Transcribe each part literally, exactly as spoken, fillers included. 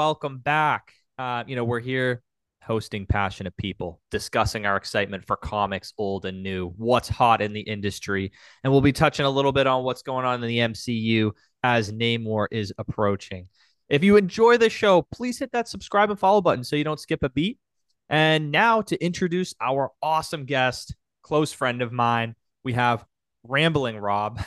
welcome back. Uh, you know, we're here hosting passionate people, discussing our excitement for comics, old and new, what's hot in the industry, and we'll be touching a little bit on what's going on in the M C U as Namor is approaching. If you enjoy the show, please hit that subscribe and follow button so you don't skip a beat. And now to introduce our awesome guest, close friend of mine, we have Rambling Rob.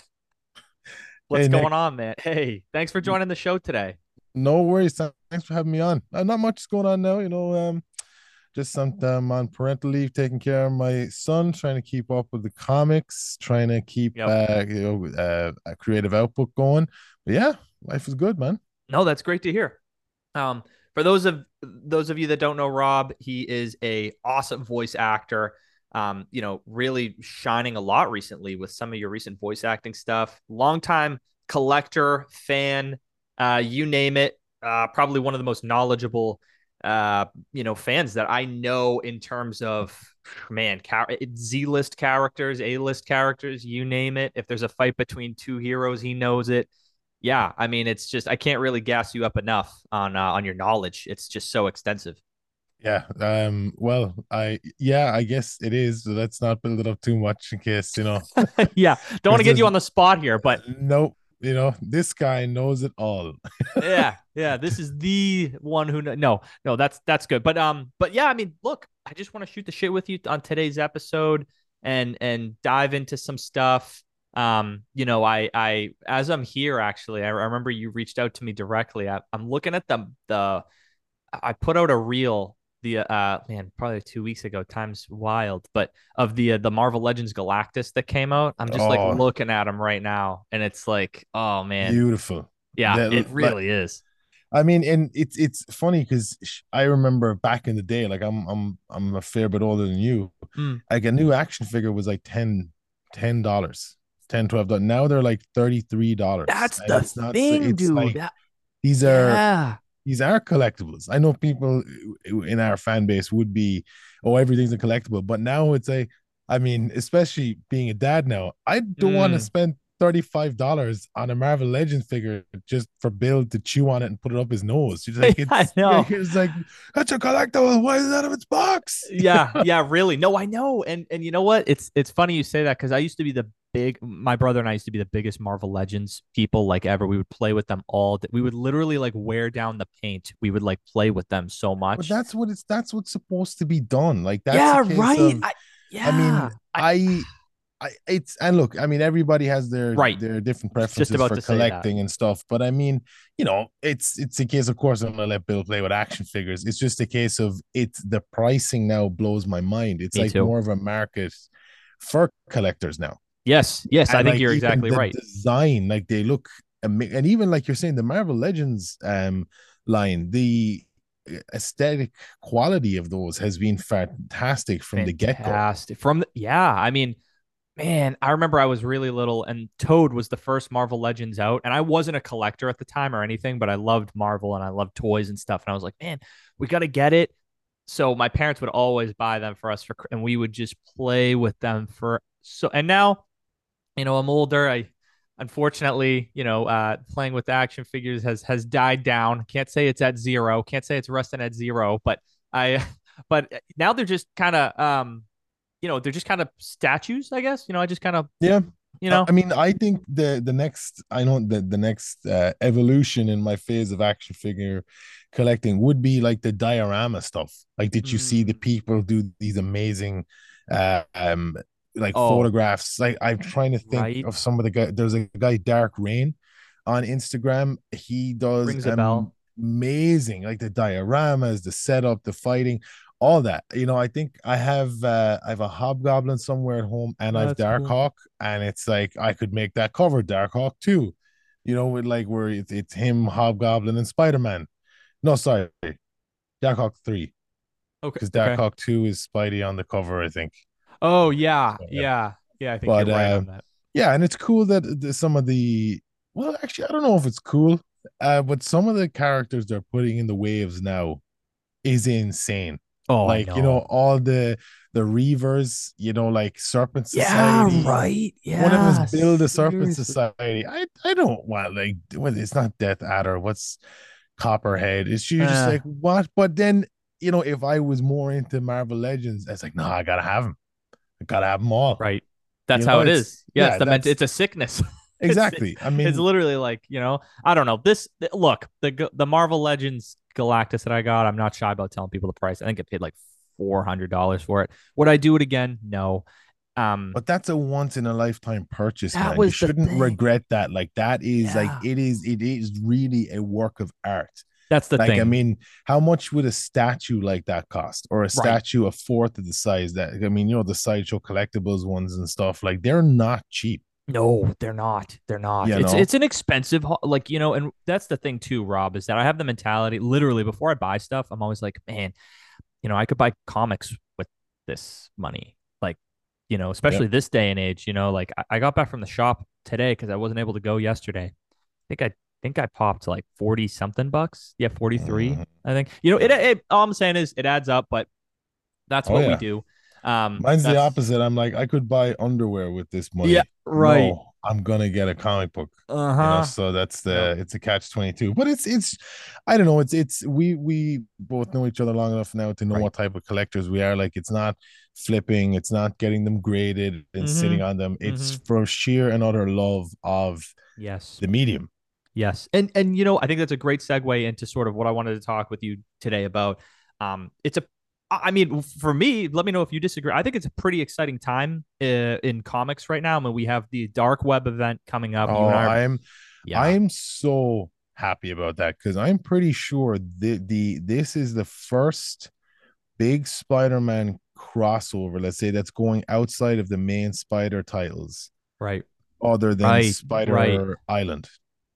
What's Hey going Nick, on, man? Hey, thanks for joining the show today. no worries. Thanks for having me on. Uh, not much is going on now, you know. Um, just some um, on parental leave, taking care of my son, trying to keep up with the comics, trying to keep Yep. uh, you know, uh, a creative output going. But yeah, life is good, man. No, that's great to hear. Um, for those of those of you that don't know Rob, he is a awesome voice actor. Um, you know, really shining a lot recently with some of your recent voice acting stuff. Longtime collector, fan, uh, you name it. Uh, probably one of the most knowledgeable, uh, you know, fans that I know in terms of man, Z-list characters, A-list characters, you name it. If there's a fight between two heroes, he knows it. Yeah, I mean, it's just I can't really gas you up enough on uh, on your knowledge. It's just so extensive. Yeah. Um. Well, I yeah, I guess it is. So let's not build it up too much in case you know, Yeah, don't want because to get there's you on the spot here, but no, you know, this guy knows it all. yeah, yeah, this is the one who kn- no, no, that's that's good. But um, but yeah, I mean, look, I just want to shoot the shit with you on today's episode and and dive into some stuff. Um, you know, I I as I'm here actually, I, I remember you reached out to me directly. I, I'm looking at the the I put out a reel the uh man probably two weeks ago. Time's wild, but of the uh, the Marvel Legends Galactus that came out, I'm just like Oh, looking at him right now, and it's like, oh man, beautiful. yeah, it That like really is. I mean, and it's it's funny because I remember back in the day, like I'm I'm I'm a fair bit older than you. Mm, Like a new action figure was like ten ten dollars, ten twelve dollars. Now they're like thirty three dollars, that's and the it's not so. thing, It's dude. like That, these are yeah, these are collectibles. I know people in our fan base would be, oh, everything's a collectible, but now it's a, I mean, especially being a dad now, I don't want to mm. spend thirty-five dollars on a Marvel Legends figure just for Bill to chew on it and put it up his nose. It's like, I it's, know. it's like, that's a collectible. Why is it out of its box? Yeah, yeah, really. No, I know. And and you know what? It's it's funny you say that because I used to be the big my brother and I used to be the biggest Marvel Legends people like ever. We would play with them all day. We would literally like wear down the paint. We would like play with them so But much. that's what it's, that's what's supposed to be done. Like, that's a Yeah, case right. of, I I mean, yeah. I I I it's and look, I mean, everybody has their right. their different Was just preferences about for to say that. collecting and stuff. But I mean, you know, it's it's a case, of course, I'm gonna let Bill play with action figures. It's just a case of it's the pricing now blows my mind. It's Me like too. more of a market for collectors now. Yes, yes, I And think like you're even exactly the right. design, like they look ama- and even like you're saying, the Marvel Legends um line, the aesthetic quality of those has been fantastic from the get-go. Fantastic. From the, yeah, I mean, man, I remember I was really little and Toad was the first Marvel Legends out. And I wasn't a collector at the time or anything, but I loved Marvel and I loved toys and stuff. And I was like, man, we got to get it. So my parents would always buy them for us for, and we would just play with them for so. And now, you know, I'm older. I, unfortunately, you know, uh, playing with action figures has has died down. Can't say it's at zero. Can't say it's resting at zero. But I, but now they're just kind of, um, you know, they're just kind of statues, I guess. You know, I just kind of, Yeah. you Uh, know, I mean, I think the the next, I know that the next uh, evolution in my phase of action figure collecting would be like the diorama stuff. Like, did you see the mm, people do these amazing uh, um like oh, photographs? Like, I'm trying to think right, of some of the guy. There's a guy, Dark Rain, on Instagram. He does rings a um, bell. amazing, like the dioramas, the setup, the fighting, all that. You know, I think I have uh, I have a Hobgoblin somewhere at home, and I've That's cool. Darkhawk, and it's like I could make that cover Darkhawk too. You know, with like where it's, it's him, Hobgoblin, and Spider Man. No, sorry, Darkhawk three, Okay, because okay. Darkhawk two is Spidey on the cover, I think. Oh yeah, So, yeah. yeah, yeah. I think you're But right uh, on that. yeah, and it's cool that the, some of the, well, actually, I don't know if it's cool, uh, but some of the characters they're putting in the waves now is insane. Oh, I Like, you know, know. all the the Reavers, you know, like Serpent Yeah, Society. right. One of them is Yeah, Bill the Serpent seriously. Society. I I don't want, like, well, it's not Death Adder. What's Copperhead. It's you're just Uh, like what? But then you know, if I was more into Marvel Legends, it's like no, I gotta have them. I gotta have them all. right. That's You know, how it it's is. Yeah, it's yeah, the ment- that's it's a sickness. it's it's exactly. I it's mean, literally like, you know, I don't know. This look, the the Marvel Legends Galactus that I got, I'm not shy about telling people the price. I think I paid like four hundred dollars for it. Would I do it again? No. Um, but that's a once in a lifetime purchase, that man. You was the shouldn't thing. regret that. Like that is like Yeah. it is. It is really a work of art. That's the Like, I thing. mean, how much would a statue like that cost? Or a Right. statue a fourth of the size that, I mean, you know, the Sideshow collectibles ones and stuff, like they're not cheap, No, they're not. They're not. you It's know? it's an expensive like, you know, and that's the thing too, Rob, is that I have the mentality literally before I buy stuff, I'm always like, man, you know, I could buy comics with this money. Like, you know, Yep. especially this day and age, you know, like I, I got back from the shop today because I wasn't able to go yesterday. I think I think I popped like forty something bucks. Yeah, forty-three, Mhm. I think. You know, it, it all I'm saying is it adds up, but that's Oh, what we yeah. do. Um, Mine's the that's opposite. I'm like, I could buy underwear with this yeah, money. right. No, I'm gonna get a comic book. You know, Uh-huh. so that's Yep. the it's a catch twenty-two. But it's it's I don't know, it's it's we we both know each other long enough now to know Right. what type of collectors we are. Like it's not flipping, it's not getting them graded and sitting Mm-hmm. on them. It's Mm-hmm. for sheer and utter love of Yes. the medium. Yes. And and you know, I think that's a great segue into sort of what I wanted to talk with you today about. Um, it's a I mean, for me, let me know if you disagree. I think it's a pretty exciting time uh, in comics right now. I mean, we have the Dark Web event coming up. You and Oh, I are, I'm yeah, I'm so happy about that because I'm pretty sure the the this is the first big Spider-Man crossover, let's say, that's going outside of the main Spider titles, right, other than right, right. Spider Island.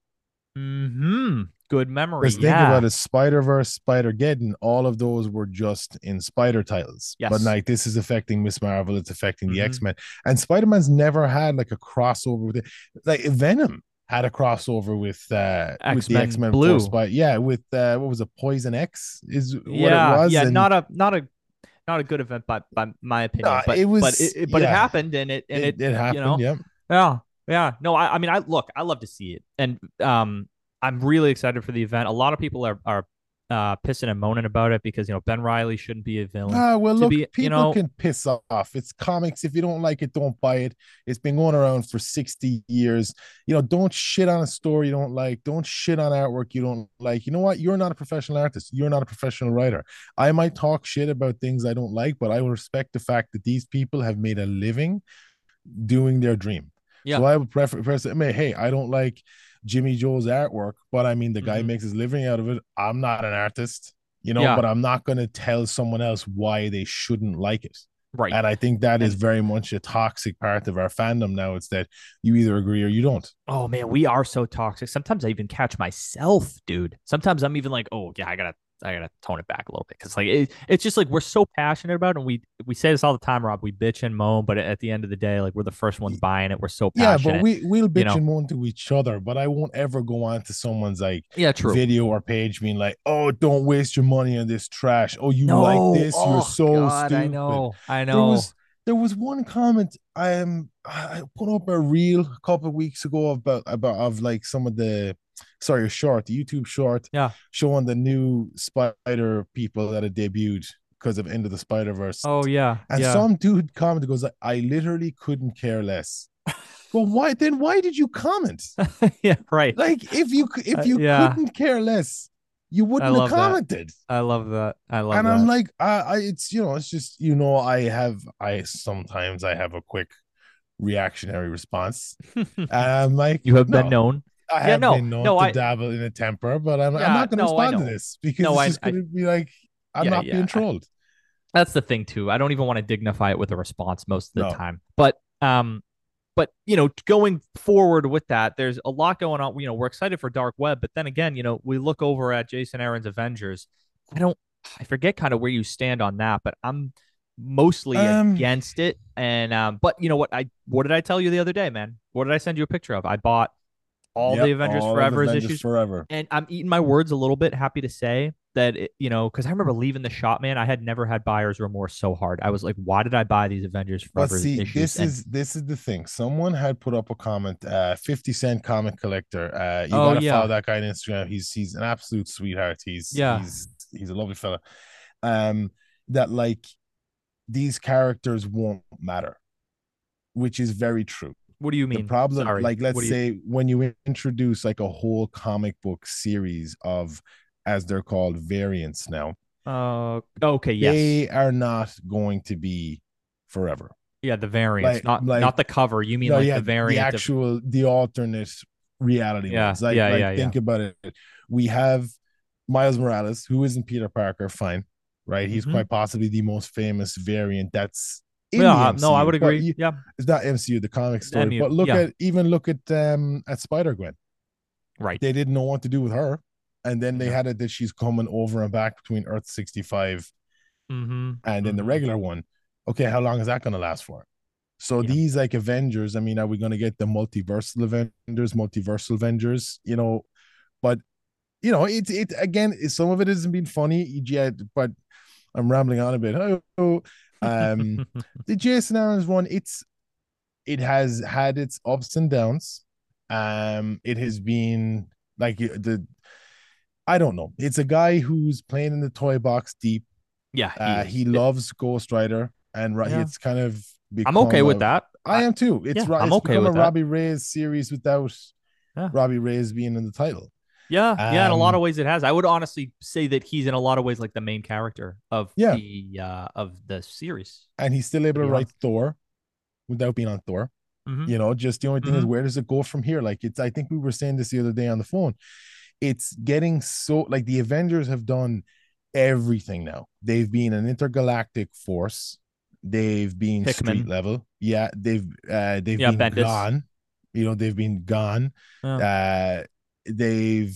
Hmm. Good memory. Because think about Yeah. it, Spider Verse, Spider Geddon, all of those were just in Spider titles. But Yes. like this is affecting Miss Marvel, it's affecting the X Hmm. Men, and Spider Man's never had like a crossover with it. Like Venom had a crossover with uh with X the X Men Men before Blue. Spider. Yeah, with uh what was it, Poison X is what it Yeah. was, Yeah. and Not a not a not a good event by by my opinion, no, but it but it, was it but it yeah, happened and it and it it it you happened. know Yeah. yeah yeah no I I mean I look I love to see it and um I'm really excited for the event. A lot of people are are uh pissing and moaning about it because you know Ben Riley shouldn't be a villain Ah, well, to look, be you people know can piss off. It's comics. If you don't like it, don't buy it. It's been going around for sixty years. You know, don't shit on a story you don't like. Don't shit on artwork you don't like. You know what? You're not a professional artist. You're not a professional writer. I might talk shit about things I don't like, but I will respect the fact that these people have made a living doing their dream. yeah So I would prefer, prefer I mean, hey, I don't like Jimmy Joe's artwork, but I mean, the guy hmm makes his living out of it. I'm not an artist, you know, yeah but I'm not going to tell someone else why they shouldn't like it. right And I think that is and very much a toxic part of our fandom now. It's that you either agree or you don't. oh man, we are so toxic. Sometimes I even catch myself, dude. Sometimes I'm even like, oh yeah, I gotta I gotta tone it back a little bit because like it, it's just like we're so passionate about it, and we we say this all the time, Rob. We bitch and moan, but at the end of the day, like we're the first ones buying it. We're so Yeah, but passionate, we we'll you bitch know. and moan to each other, but I won't ever go on to someone's like Yeah, true. video or page being like, "Oh, don't waste your money on this trash. Oh, you like No, this? You're oh so God, I stupid." know, I There know. was there was one comment I am I put up a reel a couple of weeks ago about about of like some of the sorry a short the YouTube short Yeah. showing the new Spider people that had debuted because of Into the Spider Verse, Oh yeah, and yeah, some dude commented goes, "I literally couldn't care less." Well, why then? Why did you comment? yeah. Right. Like, if you if Uh, you yeah, couldn't care less, you I wouldn't have love that. commented. I love that. I love And I'm that. like, I, I, it's you know, it's just you know, I have, I sometimes I have a quick reactionary response. And I'm like, You have been no, known. I Yeah, have no, been known no, to I dabble in a temper, but I'm, I'm yeah, not going to no, I respond to know. this because No, it's I just going I to be like, I'm yeah, not yeah. being I, trolled. that's the thing too. I don't even want to dignify it with a response most of the No, time. But um but you know, going forward with that, there's a lot going on. You know, we're excited for Dark Web, but then again, you know, we look over at Jason Aaron's Avengers. I don't I forget kind of where you stand on that, but I'm mostly um, against it. And um, but you know what I what did I tell you the other day, man? What did I send you a picture of? I bought all the Yep, Avengers all of Forever's Avengers issues. Forever. And I'm eating my words a little bit. Happy to say that, it, you know, because I remember leaving the shop, man. I had never had buyer's remorse so hard. I was like, why did I buy these Avengers But Forever see, issues? this And is this is the thing. Someone had put up a comment. Uh, Fifty Cent comic collector. Uh, you oh gotta follow yeah, that guy on Instagram. He's he's an absolute sweetheart. He's yeah. he's he's a lovely fella. Um, that like these characters won't matter, which is very true. What do you The mean? problem, Sorry. like, let's What do you? say when you introduce like a whole comic book series of, as they're called, variants now, Uh, okay. Yes. they are not going to be forever. Yeah. The variants, Like, not like, not the cover. You mean no, like the yeah, the variant of? actual, the alternate reality Yeah. ones. Like, Yeah. like, Yeah. Yeah. think about it. We have Miles Morales, who isn't Peter Parker, fine, right? He's Mm-hmm. quite possibly the most famous variant that's in the Yeah. No, I M C U, would but agree. you, Yeah. it's not M C U, the comic story. M U. But look Yeah. at even look at um at Spider Gwen. Right. They didn't know what to do with her, and then they Yeah. had it that she's coming over and back between Earth sixty-five Mm-hmm. and then the Mm-hmm. regular one. Okay, how long is that going to last for? So Yeah. these like Avengers, I mean, are we going to get the multiversal Avengers, multiversal Avengers? You know, but you know, it it again, some of it hasn't been funny, yeah, but I'm rambling on a bit. Oh, um, the Jason Aaron's one, it's it has had its ups and downs. Um, it has been like the I don't know. It's a guy who's playing in the toy box deep. Yeah. He Uh, is. he It- loves Ghost Rider, and right, yeah. it's kind of I'm okay become with a. that. I I, am too. It's yeah. right. I'm It's okay become a with that. Robbie Reyes series without Yeah. Robbie Reyes being in the title. Yeah, yeah, in a lot of Um, ways it has. I would honestly say that he's in a lot of ways like the main character of yeah, the uh of the series, and he's still to able to be write honest. Thor without being on Thor. Mm-hmm. You know, just the only thing is, Mm-hmm. where does it go from here? Like, it's. I think we were saying this the other day on the phone. It's getting so like the Avengers have done everything now. They've been an intergalactic force. They've been street Hickman. level. Yeah, they've uh they've Yeah, been Bendis. gone. You know, they've been gone. Yeah. Uh they've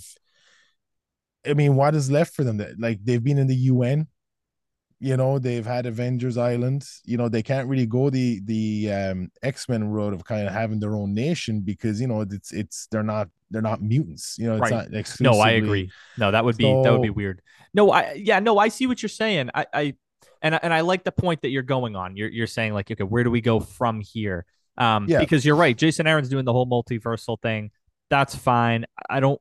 I mean, what is left for them? That like they've been in the U N, you know, they've had Avengers Island. You know, they can't really go the the um X-Men road of kind of having their own nation, because you know it's it's they're not they're not mutants, you know, it's Right. not No, I exclusively. agree. No, that would be that would be So weird. No, I yeah, no, I see what you're saying. I I and I- and I like the point that you're going on. You're you're saying like, okay, where do we go from here? Um, yeah, because you're right. Jason Aaron's doing the whole multiversal thing. That's fine. I don't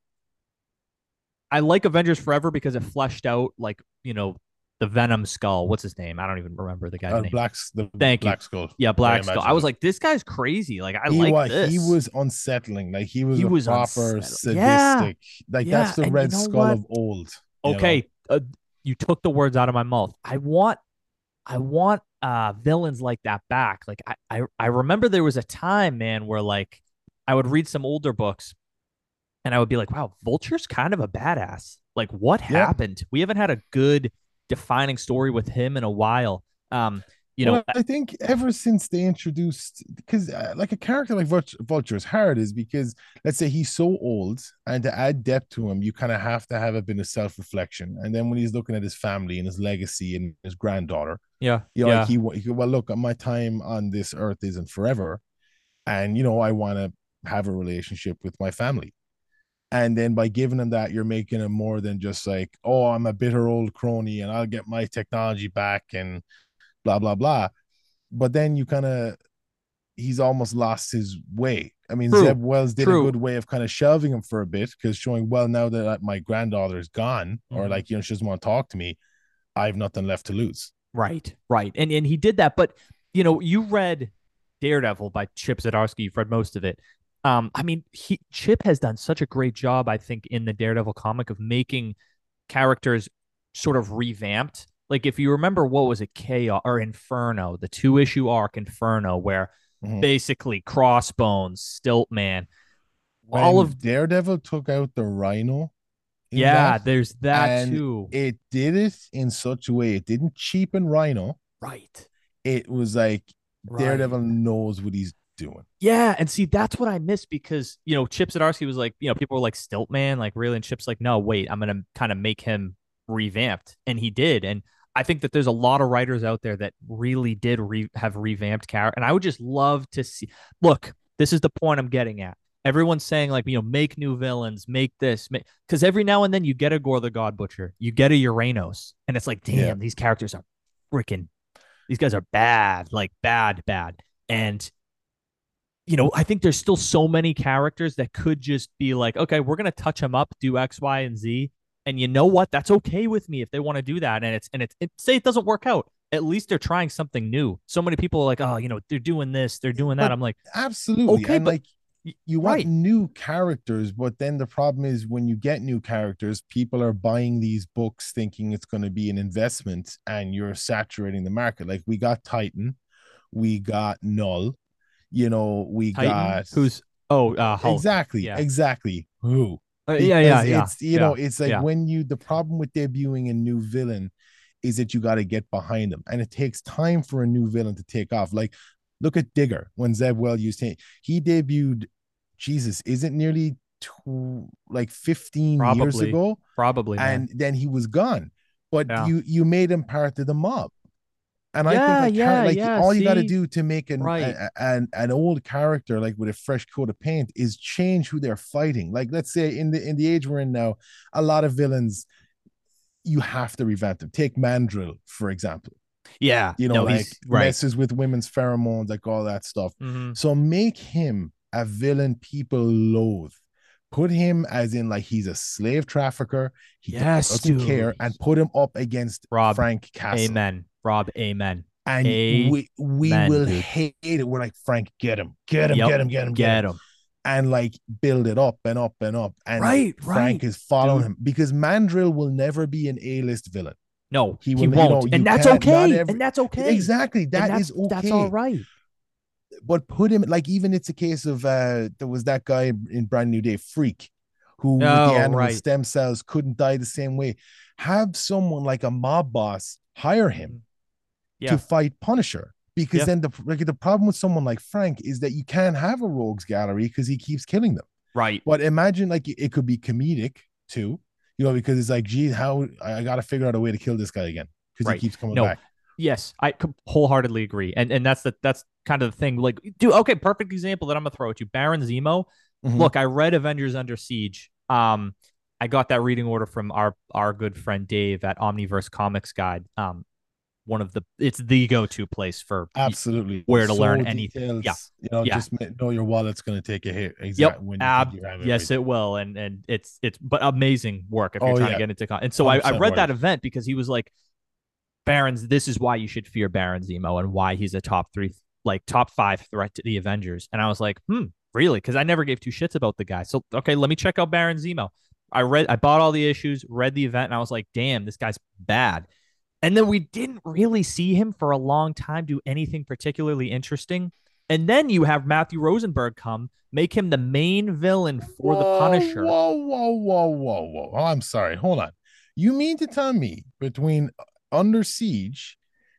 I like Avengers Forever because it fleshed out like, you know, the Venom skull. What's his name? I don't even remember the guy's uh, name. black the Thank you. Black Skull, Yeah, I Black Skull. I imagine was it. like, this guy's crazy. Like, I He like was he this. was unsettling. Like he was He a was proper unsettled. Yeah. sadistic. Like that's Yeah. the And you Red know Skull what? of old. You know. Okay. Uh, you took the words out of my mouth. I want I want uh villains like that back. Like I, I I remember there was a time, man, where like I would read some older books and I would be like, wow, Vulture's kind of a badass. Like, what Yeah. happened? We haven't had a good defining story with him in a while. Um, you know, Well, I think ever since they introduced, because uh, like a character like Vulture, Vulture is hard, is because let's say he's so old, and to add depth to him, you kind of have to have a bit of self reflection. And then when he's looking at his family and his legacy and his granddaughter, yeah, you know, like yeah, he, he well, look, my time on this earth isn't forever, and you know, I want to have a relationship with my family. And then by giving him that, you're making him more than just like, oh, I'm a bitter old crony and I'll get my technology back and blah blah blah. But then you kind of he's almost lost his way. I mean, true, Zeb Wells did a true. good way of kind of shelving him for a bit, because showing, well, now that my granddaughter is gone, or Mhm. like, you know, she doesn't want to talk to me, I have nothing left to lose. Right, right, and and he did that. But you know, you read Daredevil by Chip Zdarsky. You've read most of it. Um, I mean, he Chip has done such a great job, I think, in the Daredevil comic of making characters sort of revamped. Like if you remember, what was it, Chaos or Inferno, the two issue arc Inferno, where Mhm. basically Crossbones, Stiltman, all When of Daredevil took out the Rhino in yeah, that, there's that and too. it did it in such a way, it didn't cheapen Rhino. Right, It was like right. Daredevil knows what he's doing. Yeah, and see, that's what I miss because you know Chip Zdarsky was like, you know, people were like Stiltman, like really, and Chip's like, no, wait, I'm gonna kind of make him revamped, and he did, and I think that there's a lot of writers out there that really did re- have revamped character, and I would just love to see. Look, this is the point I'm getting at. everyone's saying like, you know, make new villains, make this, make because every now and then you get a Gore the God Butcher, you get a Uranos, and it's like, Yeah. damn, these characters are freaking, these guys are bad, like bad, bad. And you know, I think there's still so many characters that could just be like, okay, we're gonna touch them up, do X, Y, and Z, and you know what? That's okay with me if they want to do that. And it's and it's it, say it doesn't work out. At least they're trying something new. So many people are like, oh, you know, they're doing this, they're doing that. But I'm like, absolutely. okay, And but like you want right, new characters, but then the problem is when you get new characters, people are buying these books thinking it's going to be an investment and you're saturating the market. Like we got Titan, we got Null, you know, we Titan, got who's oh, uh, Hulk, exactly, yeah, exactly who. uh, yeah, yeah, Because yeah, it's, you know, yeah, it's like yeah, when you, the problem with debuting a new villain is that you got to get behind them. And it takes time for a new villain to take off. Like, look at Digger when Zeb Well used him. He debuted, Jesus, is it nearly two, like fifteen years probably, ago? probably, man, And then he was gone. But yeah, you you made him part of the mob. And I think yeah, like yeah, like yeah. all you got to See, do to make an, right, a- an an old character like with a fresh coat of paint is change who they're fighting. Like let's say in the in the age we're in now, a lot of villains you have to revamp them. Take Mandrill for example. yeah, You know, no, like he's right. messes with women's pheromones, like all that stuff. Mm-hmm. So make him a villain people loathe. Put him as in like he's a slave trafficker. He Yes, doesn't care, dude. and put him up against Rob, Frank Castle amen. Rob, amen. and Amen, we we will dude. hate it. We're like, Frank, get him, get him, Yep. get him, get him, get him, Get him. and like build it up and up and up. And Right, Frank right, is following dude. him because Mandrill will never be an A-list villain. No, He he will, you know, won't. you And that's can't not okay. every And that's okay. exactly And that that's is that's all okay. right. But put him like even it's a case of uh there was that guy in Brand New Day, Freak, who with the Oh, animal right. stem cells couldn't die the same way. Have someone like a mob boss hire him Mhm. to Yeah. fight Punisher. Because Yeah. then the like the problem with someone like Frank is that you can't have a rogues gallery because he keeps killing them. Right. But imagine like it could be comedic too, you know, because it's like, gee, how I got to figure out a way to kill this guy again because he Right. keeps coming No. back. Yes, I wholeheartedly agree. And and that's the that's kind of the thing. Like, dude, okay, perfect example that I'm gonna throw at you. Baron Zemo. Mm-hmm. Look, I read Avengers Under Siege. Um, I got that reading order from our our good friend Dave at Omniverse Comics Guide. Um, one of the it's the go-to place for Absolutely, where to learn so anything. Yeah. details. You know, Yeah. just know your wallet's going to take a hit Yep. exactly when you think Ab you have yes, everything. it will. And and it's it's but amazing work if you're Oh trying to yeah, get into con- and so one I, hundred I percent read that worth. event because he was like, Baron's, this is why you should fear Baron Zemo and why he's a top three, like top five threat to the Avengers. And I was like, hmm, really? Because I never gave two shits about the guy. So okay, let me check out Baron Zemo. I read, I bought all the issues, read the event, and I was like, damn, this guy's bad. And then we didn't really see him for a long time do anything particularly interesting. And then you have Matthew Rosenberg come, make him the main villain for the Whoa, Punisher. whoa, whoa, whoa, whoa, whoa. Oh, I'm sorry. Hold on. You mean to tell me between Under Siege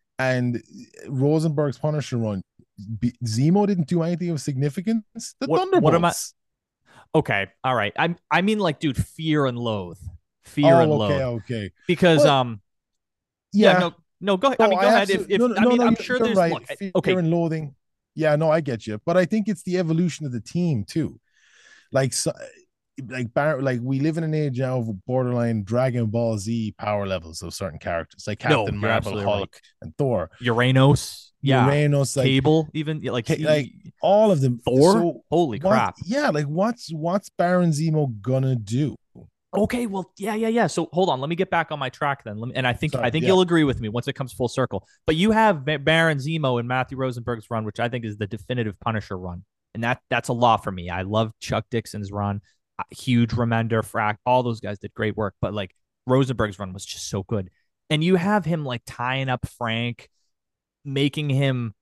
and Rosenberg's Punisher run, B- Zemo didn't do anything of significance? The What what am I? Thunderbolts. Okay, all right. I I mean like, dude, fear and loathe, fear and Oh, okay, loathe. okay. Because Well, um, yeah, yeah. no, no, go ahead. I No, mean, I go ahead. If absolutely if no, no, I no, mean, no. I'm You're, sure you're there's right. look. Fear Okay, and loathing. Yeah, no, I get you, but I think it's the evolution of the team too. Like, so, like Bar- like we live in an age now of borderline Dragon Ball Z power levels of certain characters, like no, Captain you're Marvel, absolutely right. Hulk, and Thor. Uranos, yeah, Uranus, like Cable, even yeah, like like he, all of them. Thor. So Holy what? crap. Yeah, like what's what's Baron Zemo gonna do? Okay, well, yeah, yeah, yeah. So hold on, let me get back on my track then. Let me, and I think I Sorry, think yeah, you'll agree with me once it comes full circle. But you have Baron Zemo and Matthew Rosenberg's run, which I think is the definitive Punisher run, and that that's a lot for me. I love Chuck Dixon's run, uh, huge Remender, Frack, all those guys did great work, but like Rosenberg's run was just so good. And you have him like tying up Frank, making him,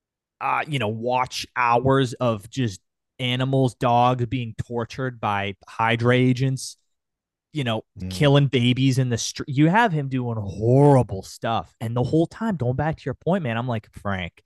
uh, you know, watch hours of just animals, dogs being tortured by Hydra agents, you know, mm, killing babies in the street. You have him doing horrible stuff. And the whole time, going back to your point, man, I'm like, Frank,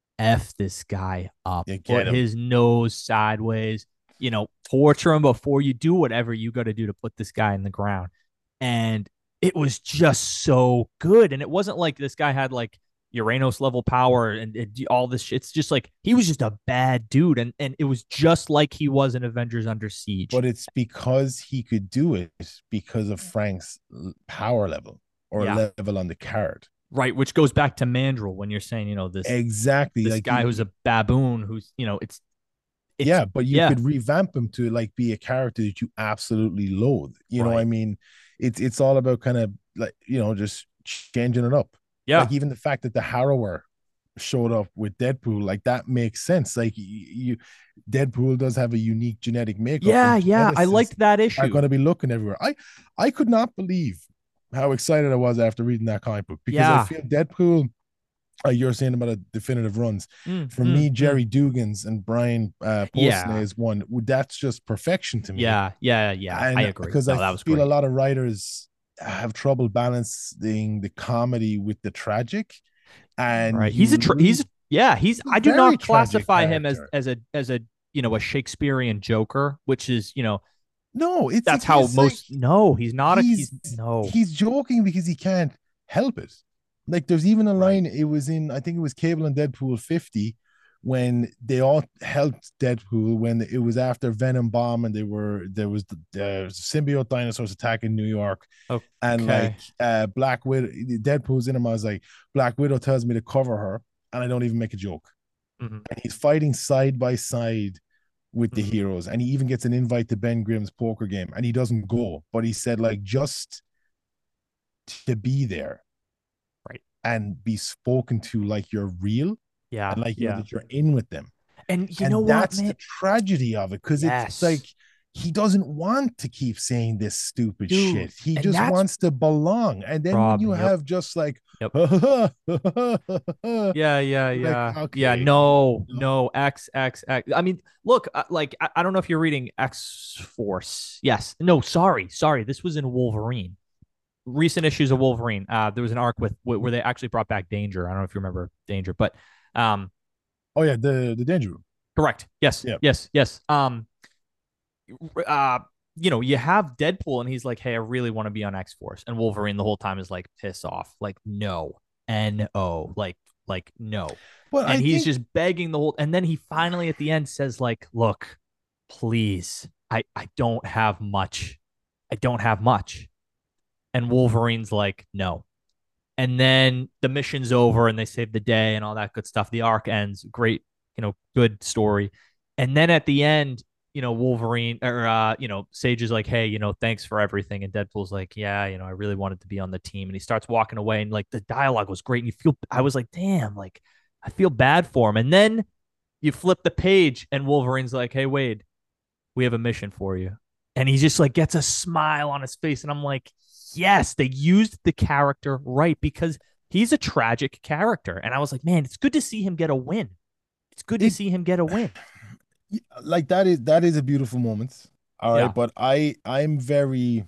F this guy up, you get put him. his nose sideways, you know, torture him before you do whatever you got to do to put this guy in the ground. And it was just so good. And it wasn't like this guy had like, Uranus level power and, and all this shit. It's just like he was just a bad dude, and and it was just like he was in Avengers Under Siege. But it's because he could do it because of Frank's power level or Yeah, level on the card. right. Which goes back to Mandrill when you're saying, you know, this Exactly. this Like guy you, who's a baboon who's, you know, it's it's yeah, but you yeah, could revamp him to like be a character that you absolutely loathe. You know, I right. mean, it's it's all about kind of like, you know, just changing it up. Yeah. Like even the fact that the Harrower showed up with Deadpool, like that makes sense. Like you, you Deadpool does have a unique genetic makeup, Yeah, and yeah. I geneticists liked that are issue. going to be looking everywhere. I I could not believe how excited I was after reading that comic book because I Yeah. feel Deadpool, uh, you're saying about a definitive runs. Mm, For mm, me, mm. Jerry Dugan's and Brian uh, Yeah. Posnay's one, that's just perfection to me. Yeah. Yeah. Yeah. I And agree. because I No, that was feel a great. lot of writers have trouble balancing the comedy with the tragic, and Right. He's a you tra- he's really yeah, he's a I do very not tragic classify him as character. as a as a, you know, a Shakespearean Joker, which is, you know, No, it's that's how it's like most no, he's not a he's he's no. he's joking because he can't help it. Like there's even a Right. line, it was in, I think it was Cable and Deadpool fifty, when they all helped Deadpool when it was after Venom bomb and they were there was the, the symbiote dinosaurs attacking New York, and like Okay. uh Black Widow, Deadpool's in him. I was like, Black Widow tells me to cover her, and I don't even make a joke. Hmm. And he's fighting side by side with the Hmm. heroes, and he even gets an invite to Ben Grimm's poker game, and he doesn't go, but he said like just to be there Right. and be spoken to like you're real, Yeah. and like you're Yeah. that you're in with them. And you know And what, that's the man? tragedy of it, because it's Yes. like he doesn't want to keep saying this stupid Dude. shit. He And just that's wants to belong. And then when Rob. you Yep. have just like Yep. like, Yeah, yeah, yeah, yeah. okay, No, no. no, X, X, X. I mean, look, uh, like I, I don't know if you're reading X Force. Yes, no, sorry, sorry. This was in Wolverine. Recent issues of Wolverine. Uh, there was an arc with where they actually brought back Danger. I don't know if you remember Danger, but um, Oh yeah, the the danger room. correct. Yes, Yeah. yes, yes. Um, uh, you know, you have Deadpool, and he's like, "Hey, I really want to be on X Force," and Wolverine the whole time is like, "Piss off!" Like, no, N O, like, like no. But And I he's think just begging the whole, and then he finally at the end says like, look, please, i i don't have much, I don't have much. And Wolverine's like, no. And then the mission's over and they save the day and all that good stuff. The arc ends, great, you know, good story. And then at the end, you know, Wolverine or uh, you know, Sage is like, hey, you know, thanks for everything. And Deadpool's like, yeah, you know, I really wanted to be on the team. And he starts walking away, and like the dialogue was great. And you feel, I was like, damn, like I feel bad for him. And then you flip the page and Wolverine's like, hey, Wade, we have a mission for you. And he just like gets a smile on his face. And I'm like, yes, they used the character right, because he's a tragic character. And I was like, man, it's good to see him get a win. It's good to it see him get a win. like that is that is a beautiful moment. All right, Yeah. but I I'm very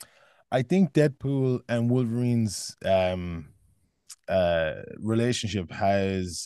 I think Deadpool and Wolverine's um uh relationship has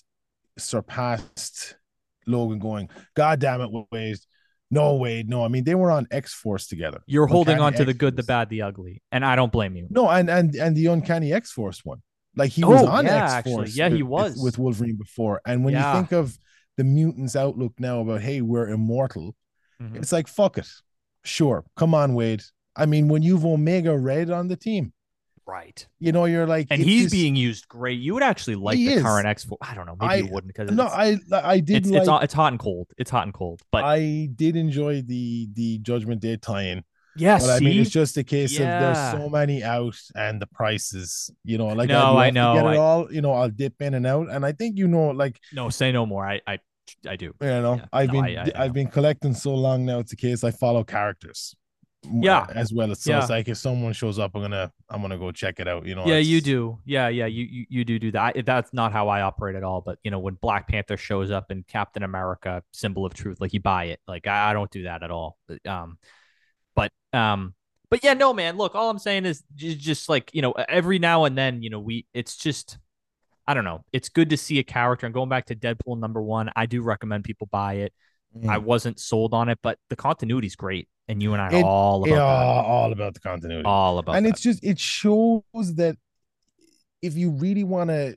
surpassed Logan going, God damn it, Wade. No, Wade. No, I mean they were on X Force together. You're holding Uncanny on to X the good, the Force. bad, the ugly. And I don't blame you. No, and and and the Uncanny X Force one. Like he was Oh, on yeah, X actually. Force Yeah, he with, with was. Wolverine before. And when you Yeah. think of the mutants' outlook now about, hey, we're immortal, Mm-hmm. it's like, fuck it. Sure. Come on, Wade. I mean, when you've Omega Red on the team, Right. you know, you're like, And it's he's just, being used great. You would actually like he the is. current X four. I don't know. Maybe you I, wouldn't, because no, it's I, I did it's it's like, it's hot and cold. It's hot and cold. But I did enjoy the, the Judgment Day tie-in. yeah, But I mean, it's see? just a case of there's Yeah. so many out and the prices, you know, like I'd No, I love to get know. it I all, you know, I'll dip in and out. And I think, you know, like, no, say no more. I I I do. you know, Yeah. I've No, I been, I, I I've know. been collecting so long now. It's a case I follow characters Yeah. as well. So it's Yeah. like if someone shows up, I'm gonna, I'm gonna go check it out. You know, Yeah, you it's do. Yeah, yeah, you you, you do do that. I, that's not how I operate at all. But you know, when Black Panther shows up in Captain America, symbol of truth, like you buy it. Like I, I don't do that at all. But, um, but um, but yeah, no, man. Look, all I'm saying is just, just like, you know, every now and then, you know, we it's just, I don't know. It's good to see a character. And going back to Deadpool number one, I do recommend people buy it. I mm. wasn't sold on it, but the continuity's great, and you and I are it, all it about that. all about the continuity, All about and that. it's just it shows that if you really want to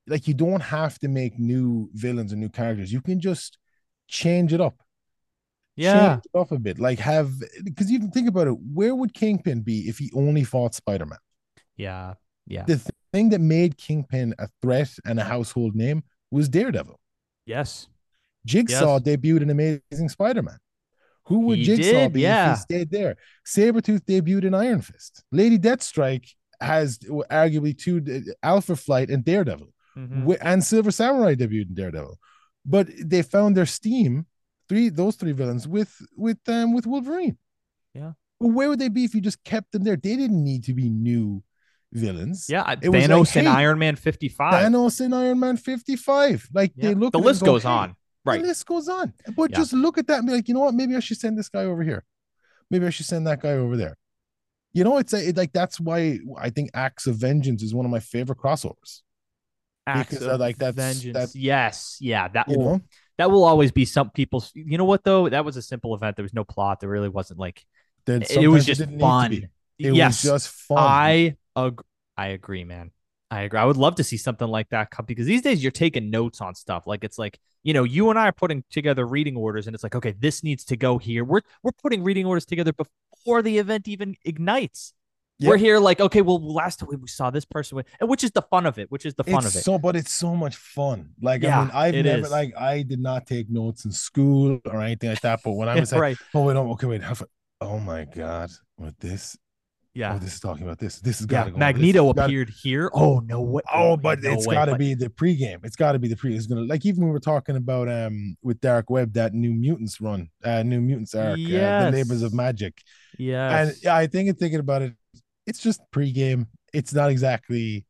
like you don't have to make new villains and new characters. You can just change it up, change Yeah. it up a bit. Like have because you can think about it, where would Kingpin be if he only fought Spider-Man? Yeah. Yeah. The thing that made Kingpin a threat and a household name was Daredevil. Yes. Jigsaw Yes. debuted in Amazing Spider-Man. Who would He Jigsaw did. be if he Yeah. stayed there? Sabretooth debuted in Iron Fist. Lady Deathstrike has arguably two Alpha Flight and Daredevil. Mm-hmm. And Silver Samurai debuted in Daredevil. But they found their steam, three those three villains with with um with Wolverine. Yeah. Well, where would they be if you just kept them there? They didn't need to be new villains. Yeah. It was like, Thanos and hey, Iron Man fifty-five. Thanos and Iron Man fifty-five. Like Yeah. they look The at it and list go, goes hey, on. the Right. list goes on. But Yeah. just look at that and be like, you know what? Maybe I should send this guy over here. Maybe I should send that guy over there. You know, it's a, it, like that's why I think Acts of Vengeance is one of my favorite crossovers. Acts Because I of like that's that, Vengeance. Yes. Yeah. That you will know, that will always be some people's. You know what though? That was a simple event. There was no plot. There really wasn't like then it, it was sometimes it just didn't need to be. fun. It was Yes. just fun. I ag- I agree, man. I agree. I would love to see something like that come because these days you're taking notes on stuff. Like it's like, you know, you and I are putting together reading orders and it's like, okay, this needs to go here. We're we're putting reading orders together before the event even ignites. We're Yep. here like, okay, well, last time we saw this person, and which is the fun of it, which is the fun It's of it. so, but it's so much fun. Like, I Yeah, mean, I've it never, is. like, I did not take notes in school or anything like that. But when I Yeah, was like, right. oh, wait, oh, okay, wait, have, oh my God, with this, oh, Yeah. this is talking about this. This has got Yeah. to go on. This Magneto got appeared here. Oh, no way. Oh, oh, but no it's way. got to But be the pregame. It's got to be the pre. It's gonna like even when we were talking about um with Dark Web that New Mutants run, uh, New Mutants arc, uh, the Labors of yes. Magic, and Yes. yeah, I think in thinking about it, it's just pregame. It's not exactly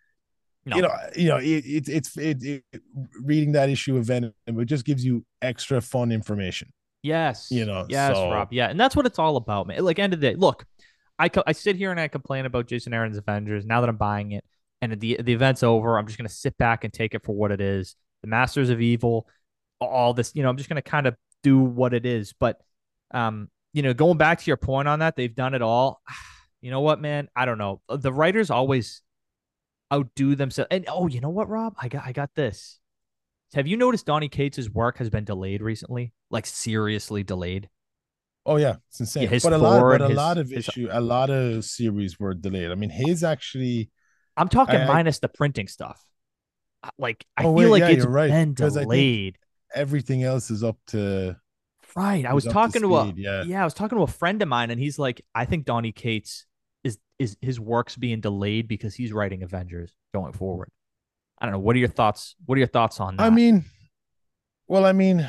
you No. know you know it, it it's it, it reading that issue of Venom it just gives you extra fun information. You Yes. know, Yes, so Rob. Yeah. And that's what it's all about, man. Like, end of the day, look, I, co- I sit here and I complain about Jason Aaron's Avengers. Now that I'm buying it and the, the event's over, I'm just going to sit back and take it for what it is. The Masters of Evil, all this, you know, I'm just going to kind of do what it is. But, um, you know, going back to your point on that, they've done it all. You know what, man? I don't know. The writers always outdo themselves. And oh, you know what, Rob? I got I got this. Have you noticed Donny Cates' work has been delayed recently? Like seriously delayed. oh yeah, it's Yeah, insane. his But a lot, Thor but and a his lot of his. issue, a lot of series were delayed. I mean, his actually, I'm talking I, I minus the printing stuff. Like I oh feel wait, like yeah, it's you're right been because I think delayed. everything else is up to Right. I is was up to talking to a speed. Yeah. yeah, I was talking to a friend of mine, and he's like, I think Donny Cates is is his work's being delayed because he's writing Avengers going forward. I don't know. What are your thoughts? What are your thoughts on I that? mean, well, I mean,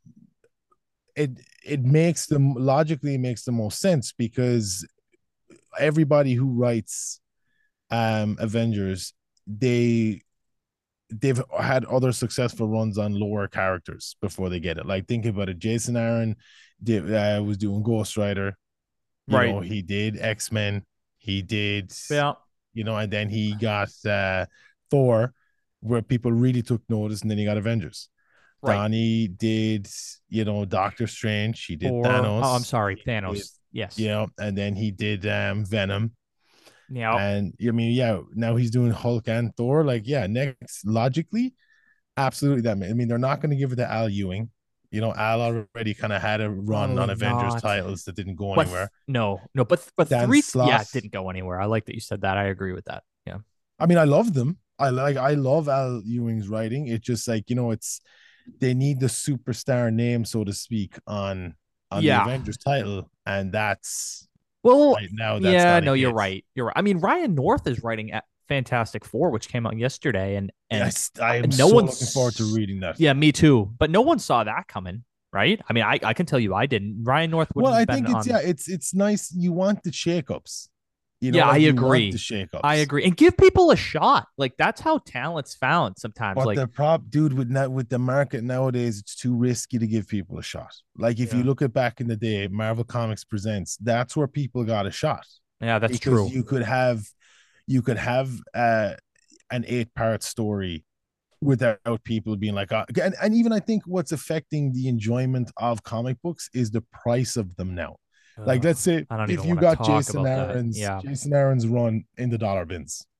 it it makes them logically it makes the most sense because everybody who writes um Avengers, they they've had other successful runs on lower characters before they get it. Like think about it, Jason Aaron did uh, was doing Ghost Rider. You Right. know, he did X Men. He did, Yeah. you know, and then he got uh, Thor, where people really took notice, and then he got Avengers. Right. Donnie did, you know, Doctor Strange. He did Or oh, I'm Thanos. sorry, He did, Thanos. you Yes. know, and then he did um, Venom. Yeah. And I mean, yeah, now he's doing Hulk and Thor. Like, yeah, next logically, absolutely that. I mean, they're not going to give it to Al Ewing. You know, Al already kind of had a run on Probably Avengers not. titles that didn't go But th- anywhere. no, no, but but Dan three, yeah, it Sloss. didn't go anywhere. I like that you said that. I agree with that. Yeah. I mean, I love them. I like I love Al Ewing's writing. It's just like, you know, it's they need the superstar name, so to speak, on on the Yeah. Avengers title. And that's Well, right now, that's yeah, not a no, you're case. right. You're right. I mean, Ryan North is writing at Fantastic Four, which came out yesterday, and and Yes, I am no so looking forward to one's reading that. yeah, me too. But no one saw that coming, right? I mean, I, I can tell you I didn't. Ryan North Well, wouldn't I have been think it's yeah, on. it's it's nice. You want the shakeups. You know, Yeah, I like you want the agree. I shakeups. agree. And give people a shot. Like that's how talent's found sometimes. But Like, the prop, dude, with that with the market nowadays, it's too risky to give people a shot. Like if you yeah. look at back in the day, Marvel Comics Presents, that's where people got a shot Yeah, that's because true. you could have you could have uh, an eight part story without people being like, uh, and, and even I think what's affecting the enjoyment of comic books is the price of them now. Like, Ugh, let's say I don't if even you want to got talk Jason about that. Aaron's Yeah. Jason Aaron's run in the dollar bins,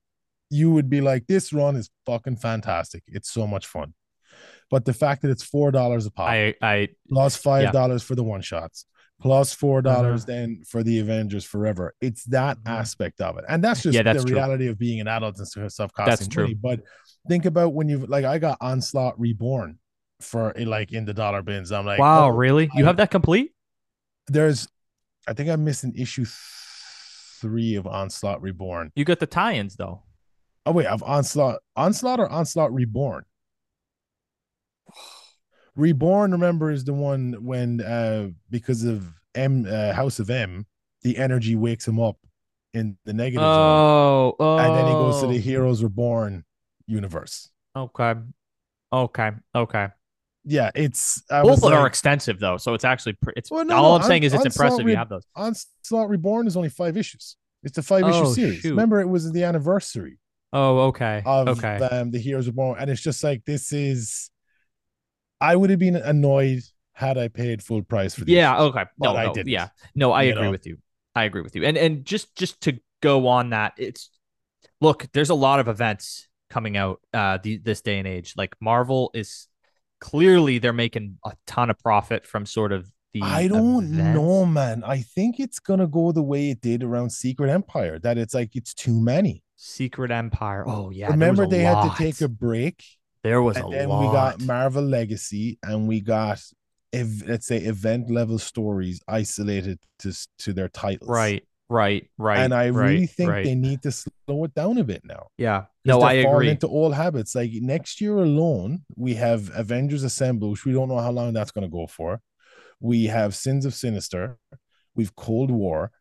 you would be like, this run is fucking fantastic. It's so much fun. But the fact that it's four dollars a pop, I I plus five yeah. dollars for the one shots, plus four Uh-huh. dollars then for the Avengers Forever. It's that Mhm. aspect of it, and that's Yeah, just the that's true. reality of being an adult and stuff That's costing true. money. But think about when you like, I got Onslaught Reborn for like in the dollar bins. I'm like, Wow, oh really? You my, have that complete? there's, I think I'm missing issue three of Onslaught Reborn. You got the tie-ins though. Oh wait, I've Onslaught, Onslaught or Onslaught Reborn. Reborn, remember, is the one when uh because of M uh, House of M, the energy wakes him up in the negative zone, Oh, and then he goes to the oh. Heroes Reborn universe. Okay. Okay. Okay. Yeah, it's I Both was are like, extensive though, so it's actually it's well, no, all no, I'm on saying is it's Onslaught impressive you Re- have those. Onslaught Reborn is only five issues. It's a five issue Oh series. shoot. Remember, it was the anniversary Oh, okay. of Okay. um, the Heroes Reborn, and it's just like this is. I would have been annoyed had I paid full price for the Yeah, issues, okay. but No, I no. didn't. Yeah. No, I You agree know, with you. I agree with you. And and just just to go on that, it's look, there's a lot of events coming out uh the, this day and age. Like Marvel is clearly they're making a ton of profit from sort of the I don't know, events. man. I think it's gonna go the way it did around Secret Empire. That it's like it's too many. Secret Empire. Oh yeah, there was a Remember, they had to take lot. a break, There was a and then we got lot. Marvel Legacy, and we got, if let's say, event level stories isolated to to their titles. Right, right, And right, I right, really think right. they need to slow it down a bit now, Yeah. because No, they're I falling agree. into old habits. Like next year alone, we have Avengers Assemble, which we don't know how long that's going to go for. We have Sins of Sinister. We've Cold War,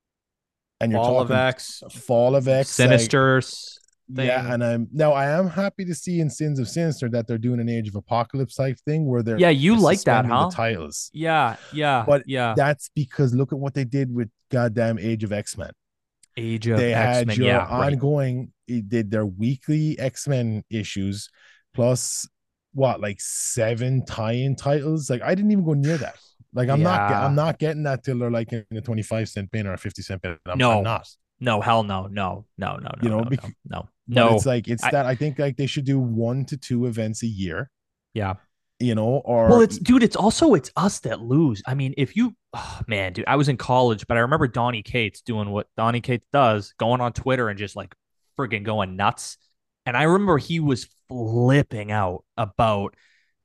and you're Fall of talking X, Fall of X. Like, Sinister yeah, thing. and I'm now I am happy to see in Sins of Sinister that they're doing an Age of Apocalypse type thing where they're Yeah, you like that, suspending the huh? titles. Yeah, yeah, But yeah. that's because look at what they did with goddamn Age of X-Men. Age of They had X-Men. your Yeah, right. ongoing, it did their weekly X-Men issues plus what, like seven tie-in titles. Like I didn't even go near that. Like I'm not I'm Yeah. not getting that till they're like in a twenty-five cent bin or a fifty cent bin. I'm I'm No. not. No, hell no. No. No, no, You no, know, no, because, no. No. but it's No. like it's I that I think like they should do one to two events a year, yeah. you know, Well, or it's dude, it's also it's us that lose. I mean, if you oh, man, dude, I was in college, but I remember Donnie Cates doing what Donnie Cates does, going on Twitter and just like friggin' going nuts. And I remember he was flipping out about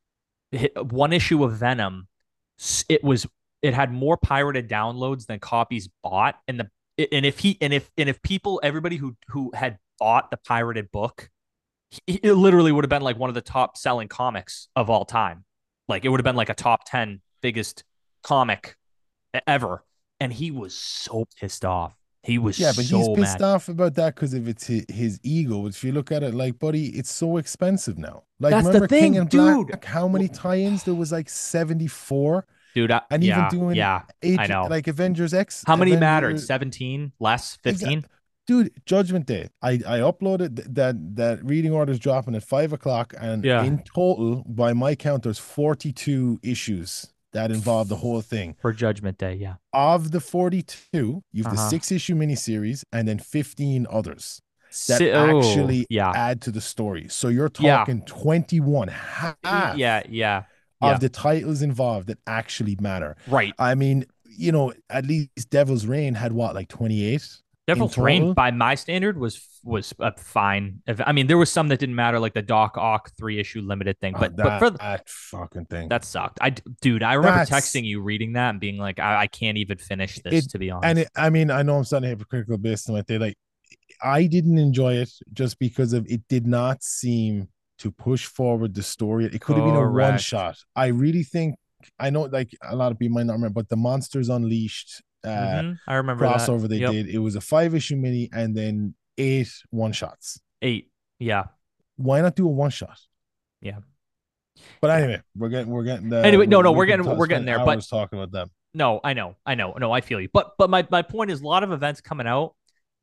one issue of Venom. It was it had more pirated downloads than copies bought, and the and if he and if and if people everybody who who had bought the pirated book, it literally would have been like one of the top selling comics of all time. Like it would have been like a top ten biggest comic ever. And he was so pissed off. He was yeah, but he's so pissed mad. off about that because of it's his, his ego. If you look at it, like, buddy, it's so expensive now. Like, That's the remember King thing, and Black? dude. How many tie-ins? There was like seventy-four, Dude, I, and even yeah, doing yeah, I age know. like Avengers X, How many mattered? Avenger seventeen, less, fifteen? exact. Dude, Judgment Day. I I uploaded th- that that reading orders dropping at five o'clock, and Yeah. in total, by my count, there's forty-two issues that involve the whole thing. For Judgment Day, yeah. Of the forty-two, you have the Uh-huh. six issue miniseries and then fifteen others that Si- oh, actually yeah. add to the story. So you're Yeah. talking twenty-one, Yeah, half yeah. of Yeah. the titles involved that actually matter. Right. I mean, you know, at least Devil's Reign had what, like twenty-eight in Devil's Reign, total? by my standard, was was a fine. I mean, there was some that didn't matter, like the Doc Ock three issue limited thing. Oh, But but that, for that fucking thing. that sucked. I dude, I remember That's texting you reading that and being like, I, I can't even finish this, it. to be And honest. it, I mean, I know I'm sounding hypocritical based on what they like. I didn't enjoy it just because of it did not seem to push forward the story. It could have been a one Correct. shot. I really think I know like a lot of people might not remember, but the Monsters Unleashed uh Mm-hmm. I remember that. crossover they Yep. did, it was a five issue mini and then eight one shots. Eight. Yeah. Why not do a one shot? Yeah. But Yeah. anyway, we're getting we're getting the Anyway, we, no, no, we we're could getting t- we're getting spend there. But hours talking about them. no, I know, I know, no, I feel you. But but my my point is a lot of events coming out,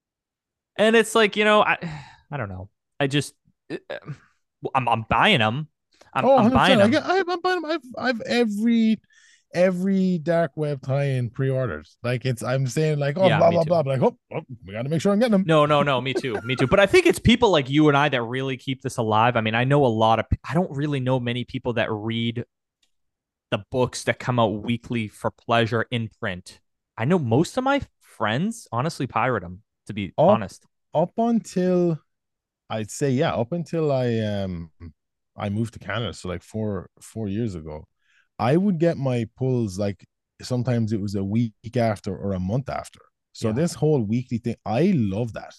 and it's like you know, I I don't know. I just I'm I'm buying them. I'm Oh, I'm buying one hundred percent. I them. get I have I've, I've I've every every dark web tie-in pre-ordered. Like it's I'm saying like, oh Yeah, blah me blah too. blah, but like, oh, oh we gotta make sure I'm getting them. No, no, no, me too. Me too. But I think it's people like you and I that really keep this alive. I mean, I know a lot of I don't really know many people that read the books that come out weekly for pleasure in print. I know most of my friends honestly pirate them, to be Up honest. up until I'd say, yeah, up until I um I moved to Canada, so like four four years ago, I would get my pulls like sometimes it was a week after or a month after. So Yeah. this whole weekly thing, I love that.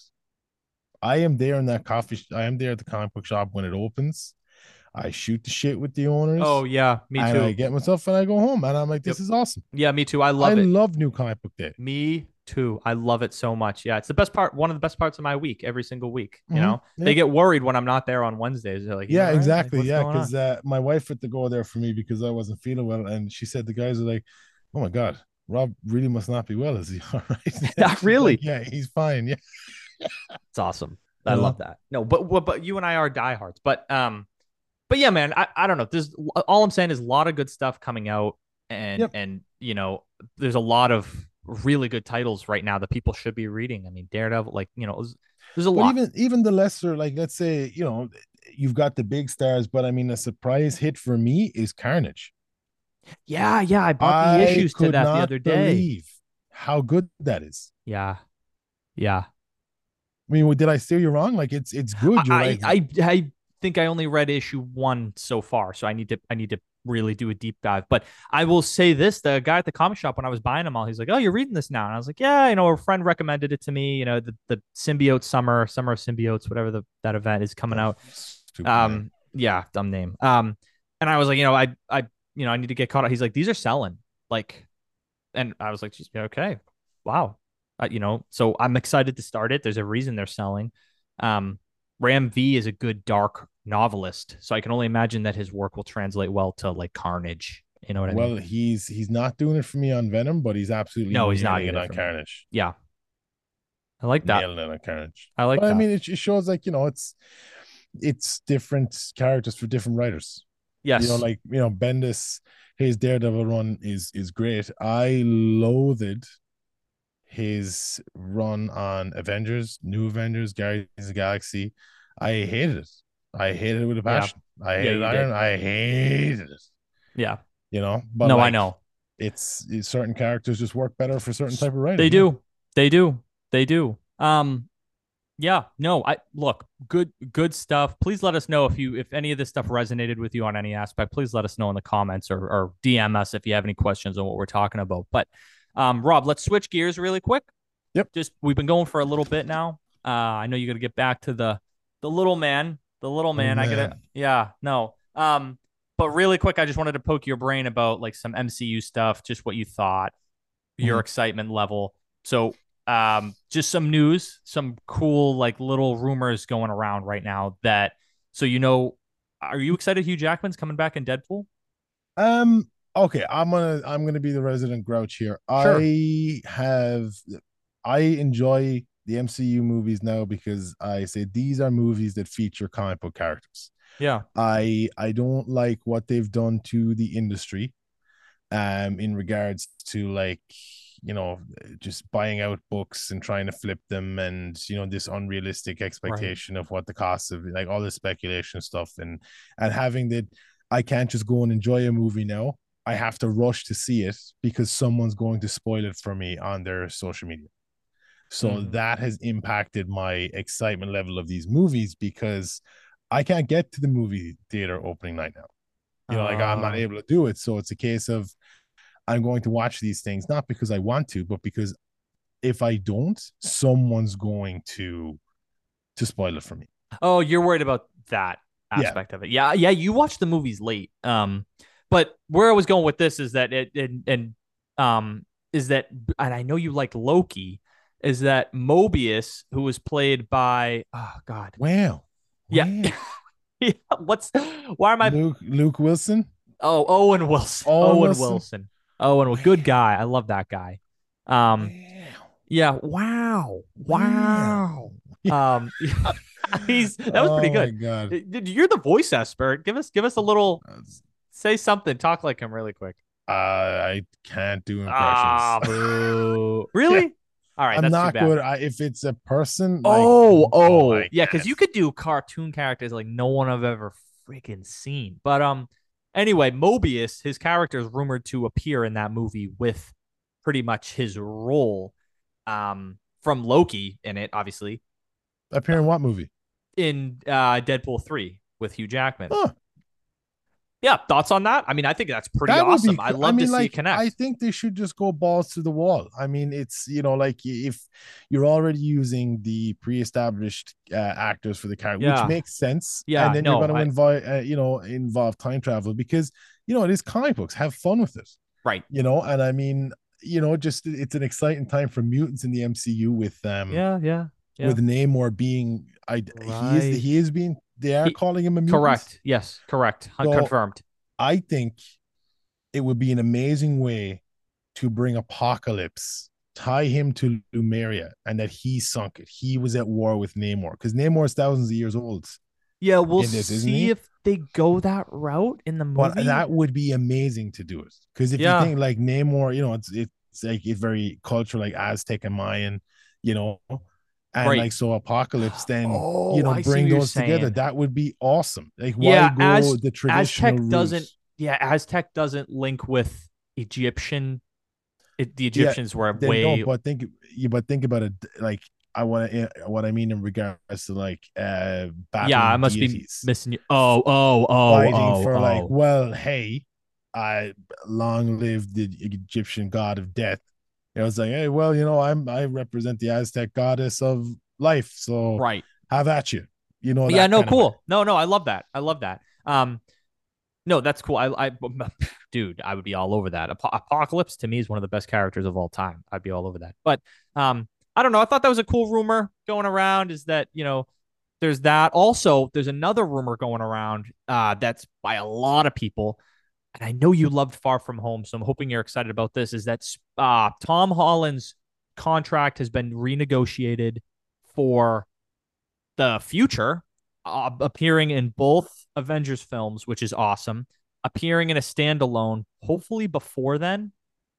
I am there in that coffee. sh- I am there at the comic book shop when it opens. I shoot the shit with the Oh owners, yeah, me and I too. get myself and I go home, and I'm like, Yep. this is awesome. Yeah, me too. I I love it. love New Comic Book Day. Me too. I love it so much. Yeah, it's the best part, one of the best parts of my week every single week. You Mm-hmm. know, they Yep. get worried when I'm not there on Wednesdays. They're like, "You Yeah, all right? Like, exactly. what's Yeah, going on?" because uh, my wife had to go there for me because I wasn't feeling well, and she said the guys are like, "Oh my god, Rob really must not be well. Is he all right?" And Not she's like, really. "Yeah, he's fine. Yeah, It's awesome. I you love know." that. No, but but, but you and I are diehards. But um, but yeah, man, I, I don't know. There's all I'm saying is a lot of good stuff coming out, and Yep. and you know, there's a lot of really good titles right now that people should be reading. I mean, Daredevil, like you know, there's, there's a But lot. even even the lesser, like let's say, you know, you've got the big stars, but I mean, a surprise hit for me is Carnage. Yeah, yeah, I bought the I issues to could that the not other day. believe how good that is. Yeah, yeah. I mean, did I steer you wrong? Like it's it's good. You're I like, I I think I only read issue one so far, so I need to I need to really do a deep dive. But I will say this: the guy at the comic shop when I was buying them all, he's like, "Oh, you're reading this now," and I was like, "Yeah, you know, a friend recommended it to me. You know, the the symbiote summer summer of symbiotes, whatever the that event is coming oh, out." stupid name. Um, yeah, dumb name. Um, and I was like, you know, I I you know I need to get caught up. He's like, these are selling like, and I was like, okay, wow, uh, you know, so I'm excited to start it. There's a reason they're selling. Um, Ram V is a good dark novelist, so I can only imagine that his work will translate well to like Carnage. You know what I mean? Well, he's he's not doing it for me on Venom, but he's absolutely No, he's not nailing it either on for me. Carnage. Yeah, I like that. Nailing it on Carnage. I like But I that. mean, it, it shows like you know, it's it's different characters for different writers. You know, Yes. like you know, Bendis, his Daredevil run is is great. I loathed his run on Avengers, New Avengers, Guardians of the Galaxy. I hated it. I hated it with a Yeah. passion. I Yeah, hated you Iron. did. I hated it. Yeah. You know, but No, I like know. it's, it's certain characters just work better for certain type of They writing. Yeah. do. They do. They do. Um, Yeah, no, I look, good good stuff. Please let us know if you if any of this stuff resonated with you on any aspect. Please let us know in the comments or, or D M us if you have any questions on what we're talking about. But um, Rob, let's switch gears really quick. Yep. Just we've been going for a little bit now. Uh, I know you got to get back to the the little man, the little Oh man. I gotta, man. yeah, no. Um, but really quick, I just wanted to poke your brain about like some M C U stuff, just what you thought, your Mhm. excitement level. So um, just some news, some cool like little rumors going around right now that so you know, are you excited Hugh Jackman's coming back in Deadpool? Um. Okay. I'm gonna I'm gonna be the resident grouch here. Sure. I have I enjoy the M C U movies now because I say these are movies that feature comic book characters. Yeah. I I don't like what they've done to the industry um in regards to like you know just buying out books and trying to flip them and you know this unrealistic Right. expectation of what the cost of like all this speculation stuff and and having that I can't just go and enjoy a movie now. I have to rush to see it because someone's going to spoil it for me on their social media. So Mm-hmm. that has impacted my excitement level of these movies because I can't get to the movie theater opening night now. You know, like I'm not Uh, able to do it. So it's a case of I'm going to watch these things not because I want to, but because if I don't, someone's going to to spoil it for me. oh, you're worried about that Yeah. aspect of it. Yeah, yeah. You watch the movies late. Um, but where I was going with this is that it and, and um is that and I know you like Loki, is that Mobius, who was played by oh God. Wow. Yeah. Wow. Yeah, what's why am I Luke Luke Wilson. oh Owen Wilson. Owen Owen Wilson. Wilson. Owen, good Wow. guy. I love that guy. Um, Wow. yeah, wow. Wow. Wow. Um he's that was pretty Oh my good. god. You're the voice expert. Give us give us a little say something. Talk like him really quick. Uh, I can't do impressions. Ah, boo. Yeah, Really? All right, I'm that's too not bad. good. I, if it's a person, like, Oh, no, oh, I yeah, because can't. you could do cartoon characters like no one I've ever freaking seen. But um, anyway, Mobius, his character is rumored to appear in that movie with pretty much his role, um, from Loki in it, obviously, Appear in what movie? in uh Deadpool three with Hugh Jackman. Huh. Yeah, thoughts on that? I mean, I think that's pretty That would awesome. be, I I love to mean, see it like, I connect. think they should just go balls to the wall. I mean, it's, you know, like if you're already using the pre-established uh, actors for the character, which Yeah, makes sense, and yeah, then you're going no, to I invite, uh, you know, involve time travel because, you know, it is comic books. Have fun with it, right. you know, and I mean, you know, just it's an exciting time for mutants in the M C U with um Yeah, yeah, yeah. with Namor being, I he is Right. he is being they are He calling him a mutant, correct. Yes, correct. so Confirmed. I think it would be an amazing way to bring Apocalypse, tie him to Lumeria, and that he sunk it. He was at war with Namor because Namor is thousands of years old Yeah, we'll in this, isn't see he? if they go that route in the But movie. that would be amazing to do it because if you Yeah, think like Namor, you know, it's it's like it's very cultural, like Aztec and Mayan, you know, and right. like so Apocalypse, then you Oh, know, I see bring what you're those together. saying. That would be awesome. Like, why Yeah, go as the traditional Aztec route? doesn't yeah, Aztec doesn't link with Egyptian. It, the Yeah, Egyptians were then don't. way But think, you but think about it. Like, I want to, what I mean in regards to like uh yeah, I battling must be deities, missing you. Oh, oh, oh, fighting oh, for like, oh. well, hey, I long live the Egyptian god of death. It was like, hey, well, you know, I'm I represent the Aztec goddess of life, so Right. have at you. You know, Yeah, that no, kind of way. cool. No, no, I love that. I love that. Um, no, that's cool. I, I, dude, I would be all over that. Ap- Apocalypse to me is one of the best characters of all time. I'd be all over that. But, um, I don't know. I thought that was a cool rumor going around. Is that you know, there's that. Also, there's another rumor going around. Uh, that's by a lot of people, and I know you loved Far From Home, so I'm hoping you're excited about this. Is that uh, Tom Holland's contract has been renegotiated for the future, uh, appearing in both Avengers films, which is awesome. Appearing in a standalone, hopefully before then.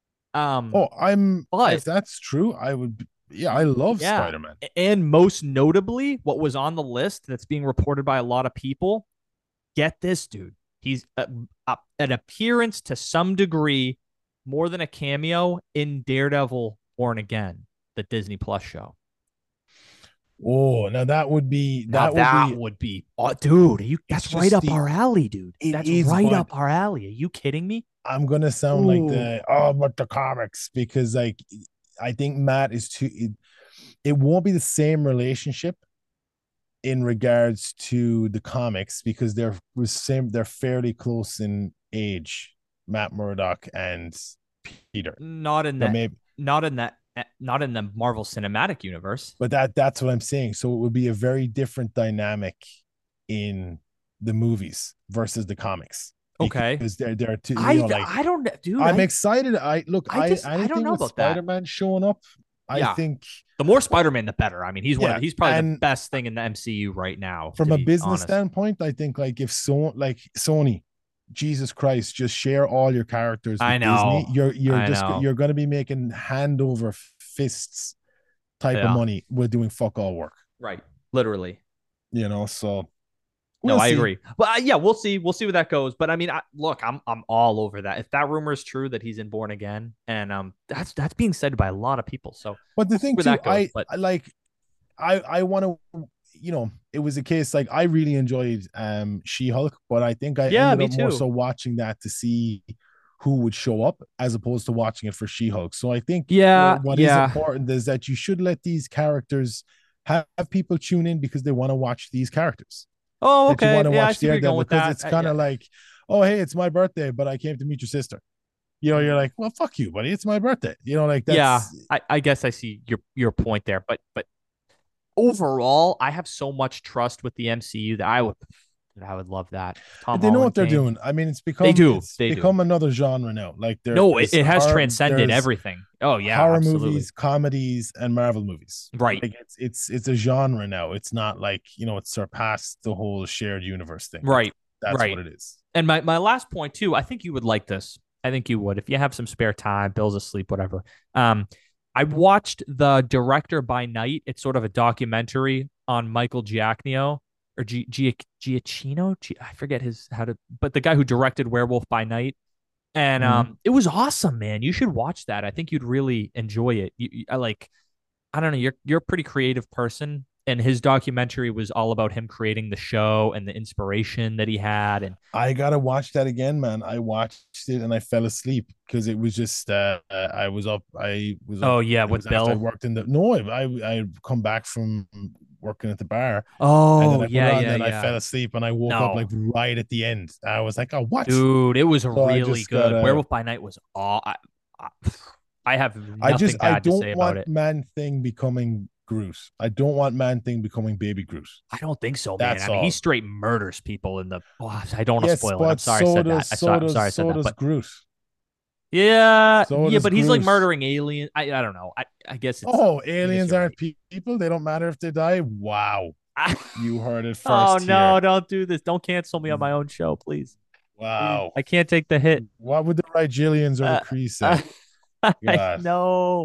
Um, Oh, I'm but if that's true, I would. Yeah, I love yeah, Spider Man. and most notably, what was on the list that's being reported by a lot of people. Get this, dude. He's a, a, an appearance to some degree, more than a cameo in Daredevil Born Again, the Disney Plus show. Oh, now that would be Now that would that be. would be, oh, dude. You, It's that's right just up the our alley, dude. it That's is, right but up our alley. Are you kidding me? I'm gonna sound like Ooh, the oh, but the comics because like I think Matt is too. It, it won't be the same relationship in regards to the comics because they're same. They're fairly close in age, Matt Murdock and Peter. not in But that, maybe, not in that, eh, not in the Marvel Cinematic Universe. but that that's what I'm saying. So it would be a very different dynamic in the movies versus the comics Okay, because they're they're two. You I, know, like I don't, dude. I'm I, excited. I look, I I just, I don't anything know with about that. Spider-Man showing up, I Yeah, think, the more Spider-Man, the better. I mean, he's one of yeah. the, he's probably the And best thing in the M C U right now, to from a be business honest. standpoint, I think like if so like Sony, Jesus Christ, just share all your characters I with Disney. know, You're you're I just know. you're gonna be making hand over fists type of Yeah, money with doing fuck all work. right. Literally. You know, so No, we'll I see. agree. Well, uh, yeah, we'll see. We'll see where that goes. But I mean, I, look, I'm I'm all over that. If that rumor is true that he's in Born Again, and um, that's that's being said by a lot of people. So But the we'll see thing where too, that goes. I, But I like I I want to, you know, it was a case like I really enjoyed um She-Hulk, but I think I yeah, ended me up more too. so watching that to see who would show up as opposed to watching it for She-Hulk. So I think Yeah, what is yeah. important is that you should let these characters have, have people tune in because they want to watch these characters. Oh, That you okay. want to Yeah, I watch see where you're going Daredevil with because that. it's Uh, kind yeah. of like, oh hey, it's my birthday, but I came to meet your sister. You know, you're Mhm. like, well, fuck you, buddy. It's my birthday. You know, like Yeah, that's I, I guess I see your your point there. But but overall, I have so much trust with the M C U that I would that I would love that. If Tom they know what Holland they're came. doing. I mean, it's They become do. it's They do. become another genre now. Like No, it, there's it has horror, transcended there's everything. Oh yeah, horror absolutely. movies, comedies, and Marvel movies. Right. Like it's it's it's a genre now. It's not like, you know, it's surpassed the whole shared universe thing. Like Right. that's what Right. it is. And my, my last point too, I think you would like this. I think you would if you have some spare time. Bill's asleep, whatever. Um, I watched the Director by Night. It's sort of a documentary on Michael Giacchino or G- G- Giacchino. G- I forget his how to, but the guy who directed Werewolf by Night, and Mhm. um, it was awesome, man. You should watch that. I think you'd really enjoy it. You, you, I like I don't know, you're you're a pretty creative person. And his documentary was all about him creating the show and the inspiration that he had. And I gotta watch that again, man. I watched it and I fell asleep because it was just uh, I was up. I was up. oh yeah, It was with after I Bill. worked in the no. I I come back from working at the bar, and then Oh I put yeah, it on. yeah, Then I yeah. fell asleep and I woke up like No, right at the end. I was like, oh, what? dude, it was So I really just good. gotta. Werewolf by Night was all. I, I, I have I just nothing I bad to don't say about want it. Man Thing becoming Groot. I don't want Man Thing becoming Baby Groot. I don't think so, man. That's I mean, he all. straight murders people in the. Oh, I don't want to Yes, spoil it. I'm but sorry I so said that. does I saw. so I'm does sorry I said so that. does But Groot. yeah, So yeah, does but he's like Groot. murdering aliens. I, I don't know. I, I guess it's. Oh, I guess aliens you're aren't right. pe- people. They don't matter if they die. Wow. You heard it Oh first no, here. don't do this. Don't cancel me on my own show, please. Please. Wow. I can't take the hit. What would the Rigelians or the Uh, Kree uh, say? I God. no,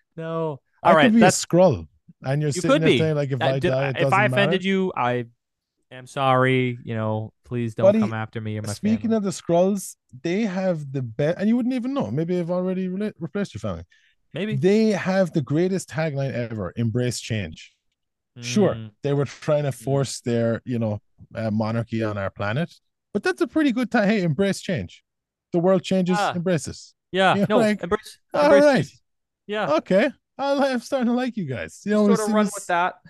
no. All I could right, be a that's Skrull. And you're you sitting could there be. saying, like, if Uh, I did, die, I- it if I doesn't matter. offended you, I am sorry. You know, please don't come Buddy, after me or my speaking family. of the Skrulls, they have the best, and you wouldn't even know. Maybe they've already re- replaced your family. Maybe. They have the greatest tagline ever: embrace change. Sure, Mm, they were trying to mm. force their, you know, uh, monarchy on our planet, but that's a pretty good time. Hey, embrace change. The world changes, Ah, embrace this. yeah. You're No, like, embrace all embrace right, change. Yeah, okay, I- I'm starting to like you guys. You just know, sort it's, of it run with was, that.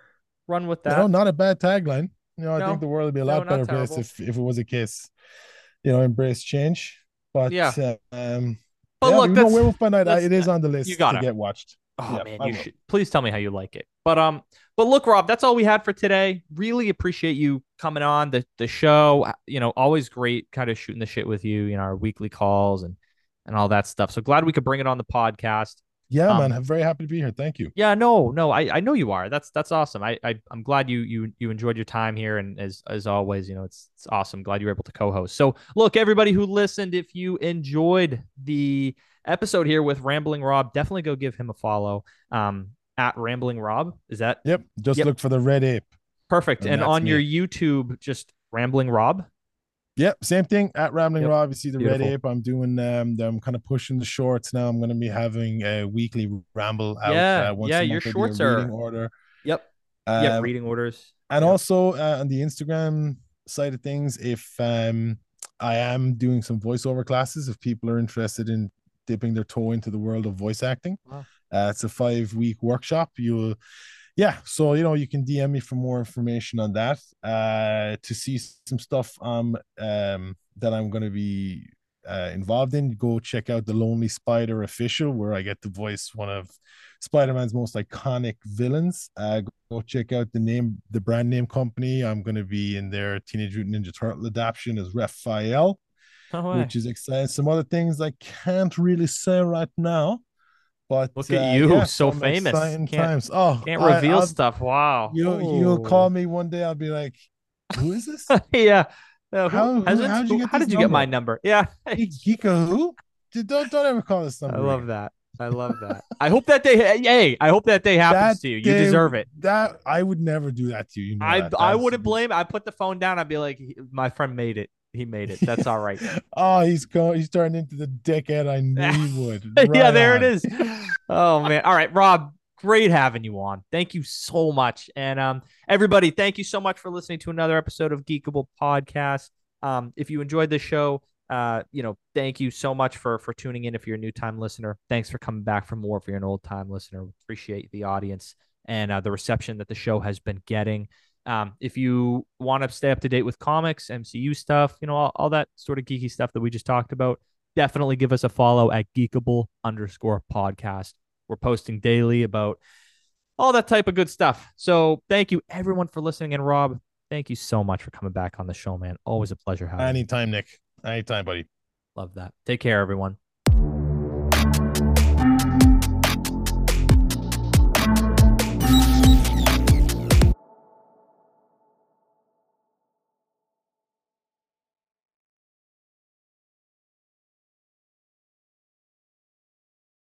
Run with you know, that. not a bad tagline. You know, I think No, the world would be a no, lot not better place terrible. if if it was a case, you know, embrace change. But Yeah, uh, um, but yeah, but look, you know, that's Werewolf by Night, I, let's. it Uh, is on the you list to gotta. get watched. Oh Yeah, man, I you will. should please tell me how you like it. But um, but look, Rob, that's all we had for today. Really appreciate you coming on the the show. You know, always great kind of shooting the shit with you. You know, our weekly calls and and all that stuff. So glad we could bring it on the podcast. Yeah, man, Um, I'm very happy to be here. Thank you. yeah, no, no, I I know you are. That's that's awesome. I, I I'm glad you you you enjoyed your time here, and as as always, you know, it's it's awesome. Glad you were able to co-host. So look, everybody who listened, if you enjoyed the episode here with Rambling Rob, definitely go give him a follow. Um, at Rambling Rob. Is that? Yep, just Yep, look for the red ape, perfect. and And that's on your me. YouTube, just Rambling Rob. Yep, same thing at Rambling Yep, Rob. You see the red beautiful. ape. I'm doing um I'm kind of pushing the shorts now. I'm gonna be having a weekly ramble out Yeah, uh, once yeah, a your month. There'll be a shorts reading are. order. Yep, yep. Um Reading orders. and Yep. also uh, on the Instagram side of things, if um I am doing some voiceover classes, if people are interested in dipping their toe into the world of voice acting. Wow. Uh, it's a five week workshop. You'll yeah, so you know you can D M me for more information on that. Uh, to see some stuff um um that I'm going to be uh, involved in, go check out the Lonely Spider official, where I get to voice one of Spider-Man's most iconic villains. Uh, go check out the name, the brand name company. I'm going to be in their Teenage Mutant Ninja Turtle adaptation as Raphael, No way. which is exciting. Some other things I can't really say right now, but Look at uh, you, yeah, so some famous. exciting Can't times. Oh, can't I, reveal I'll stuff. Wow. you you'll call Oh. me one day. I'll be like, "Who is this? Yeah. Uh, who How who? hasn't? How did you Who? get How this did you get my number? number? Yeah. Geeka who? Don't don't ever call this I number love again. that. I love that. I hope that day. Hey, I hope that day That happens to you. You day, deserve it. that I would never do that to you. You know I that. I That's wouldn't blame. I put the phone down. I'd be like, my friend made it. He made it. That's all right. oh, he's going. He's turning into the dickhead I knew he would. Yeah, Right there it on. is. Oh man. All right, Rob. Great having you on. Thank you so much. And um, everybody, thank you so much for listening to another episode of Geekable Podcast. Um, if you enjoyed this show, uh, you know, thank you so much for for tuning in. If you're a new time listener, thanks for coming back for more. If you're an old time listener, appreciate the audience and uh, the reception that the show has been getting. Um, if you want to stay up to date with comics, M C U stuff, you know, all, all that sort of geeky stuff that we just talked about, definitely give us a follow at Geekable underscore podcast. We're posting daily about all that type of good stuff. So thank you everyone for listening. And Rob, thank you so much for coming back on the show, man. Always a pleasure having you. Anytime, Nick. Anytime, buddy. Love that. Take care, everyone.